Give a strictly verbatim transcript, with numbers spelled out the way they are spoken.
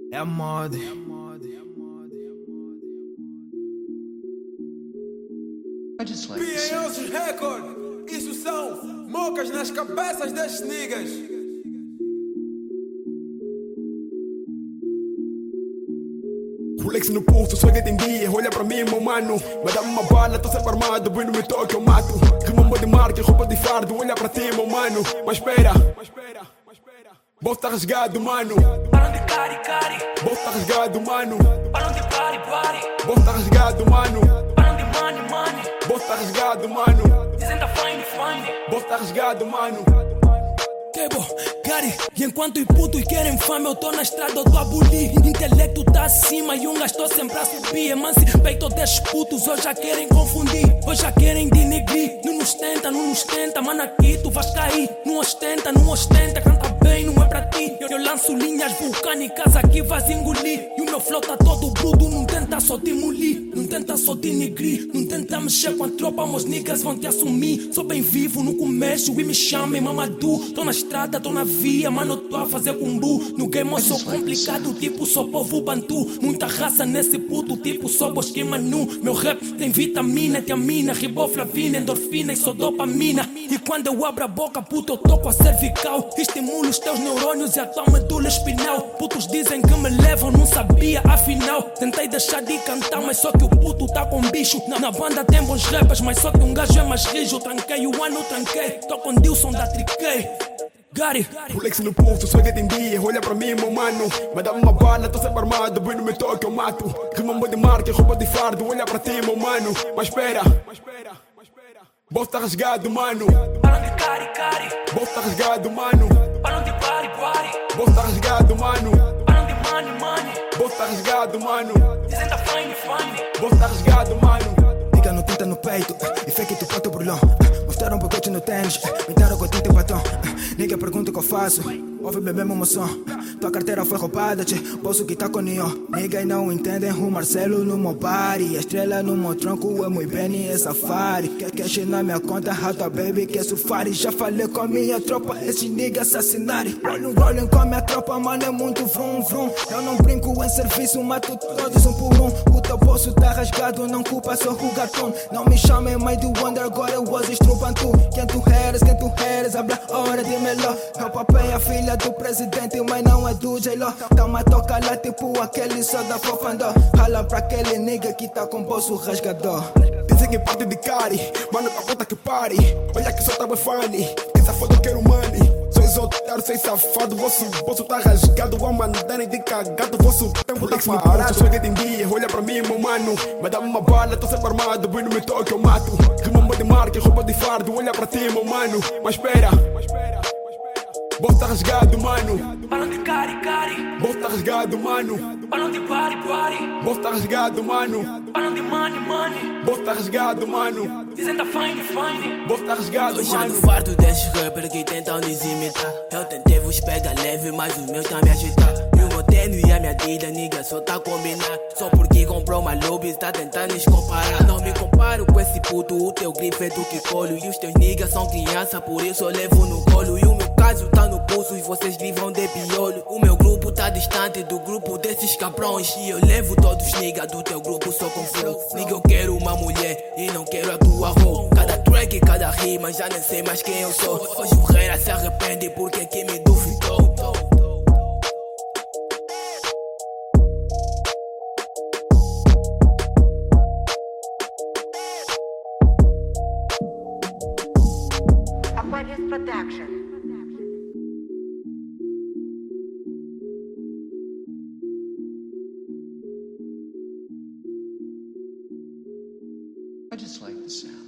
É a moda. Pienhosos Record. Isso são mocas nas cabeças destes niggas. Rolex no pulso, só que tem dia, olha pra mim, meu mano. Mas dá-me uma bala, tô sempre armado, bem no meu toque eu mato. Rimamba de marca, roupa de fardo, olha pra ti, meu mano. Mas espera, bolso tá rasgado, mano. Balão de cari, cari. Bolso tá rasgado, mano. Balão de party, party. Bolso tá rasgado, mano. Balão de money, money. Bolso tá rasgado, mano. Dizem tá fine, fine. Bolso tá rasgado, mano. Quebo, Gary, e enquanto os putos querem fama, eu tô na estrada, eu tô a bulir. Intelecto tá acima e um gajo tô sempre a subir. Emancipei todos esses putos, hoje já querem confundir, hoje já querem denegrir. Não nos tenta, não nos tenta, mano, aqui tu vais cair. Não ostenta, não ostenta, canta bem, não é pra ti. Eu, eu lanço linhas vulcânicas, aqui vais engolir. E o meu flow tá todo brudo, não tenta só te molir, não tenta só te denegrir, não tenta mexer com a tropa, meus niggas vão te assumir. Sou bem vivo no comércio e me chamem Mamadou. Tô na estrada, tô na via, mano, tô a fazer cumbu. No game eu sou complicado, tipo sou povo bantu. Muita raça nesse puto, tipo sou bosque manu. Meu rap tem vitamina, tiamina, riboflavina, endorfina e só dopamina. E quando eu abro a boca, puto, eu toco a cervical. Estimulo os teus neurônios e a tua medula espinal. Putos dizem que me levam, não sabia afinal. Tentei deixar de cantar, mas só que o puto tá com bicho. Na, na banda tem bons rappers, mas só que um gajo é mais rijo. Tranquei o ano, tranquei, tô com Dilson da Triquei. Gary. Rolex no pulso, só que tem dia, olha pra mim, meu mano. Mas dá-me uma bala, tô sempre armado, bem no meu toque eu mato. Rimamba de marca, roupa de fardo, olha pra ti, meu mano. Mas espera, bolso tá rasgado, mano. Balão de cari, cari. Bolso tá rasgado, mano. Balão de party, party. Bolso tá rasgado, mano. Balão de money, money. Bolso tá rasgado, mano. Dizem tá fine, fine. Bolso tá rasgado, mano. Diga no tinta no peito, e fake tu pato burlão. Mostraram um pacote no tênis, pintaram com tinta e batom. Nigga pergunta o que eu faço, ouve bem mesmo emoção. Tua carteira foi roubada, tchê, bolso que tá com neon. Nigga não entendem o Marcelo no meu body. A estrela no meu tronco é muito bem e é safari. Quer cash na minha conta, how tua baby quer surfar. Já falei com a minha tropa, esses niggas assassinarem. Rolling, rolling com a minha tropa, mano, é muito vrum, vrum. Eu não brinco em serviço, mato todos um por um. O teu bolso tá rasgado, não culpa só o gatom. Não me chamem mais do Wonder, agora eu uso estrupantu. Quem tu eres, quem tu eres, habla hora de melhor. Meu papai é a filha do presidente, mas não é do J-Lo. Toma toca lá tipo aquele só da fofandó. Rala pra aquele nigga que tá com bolso rasgador. Dizem que parte de cari, mano, pra puta que pare. Olha que só tá bem funny, essa foto eu quero money. Sois otário, sois safado, vosso bolso tá rasgado. Vão mandarem de cagado, vosso tempo tá parado. Só que tem dia, olha pra mim, meu mano. Mas dá-me uma bala, tô sempre armado, bem no meu toque eu mato. Rimamba de marca, roupa de fardo, olha pra ti, meu mano. Mas espera, bolso tá rasgado, mano. Balão de cari, cari. Bolso tá rasgado, mano. Balão de party, party. Bolso tá rasgado, mano. Balão de money, money. Bolso tá rasgado, mano. Dizem tá fine, fine. Bolso tá rasgado, Eu já mano. no fardo desses rappers que tentam nos imitar. Eu tentei vos pegar leve, mas os meus tá me agitar. E o meu tênis e a minha tida, nigga, só tá combinar. Só porque comprou uma lobby, tá tentando nos comparar. Não me comparo com esse puto, o teu grifo é do que colho. E os teus niggas são criança, por isso eu levo no colo. E o meu caso tá no pulso e vocês livram de piolho. O meu grupo tá distante do grupo desses cabrões. E eu levo todos os niggas do teu grupo, só com flow. Nigga, eu quero uma mulher e não quero a tua roupa. Cada track, cada rima, já nem sei mais quem eu sou. Hoje o reira se arrepende porque que me duvidou. Aquarius Production. I just like the sound.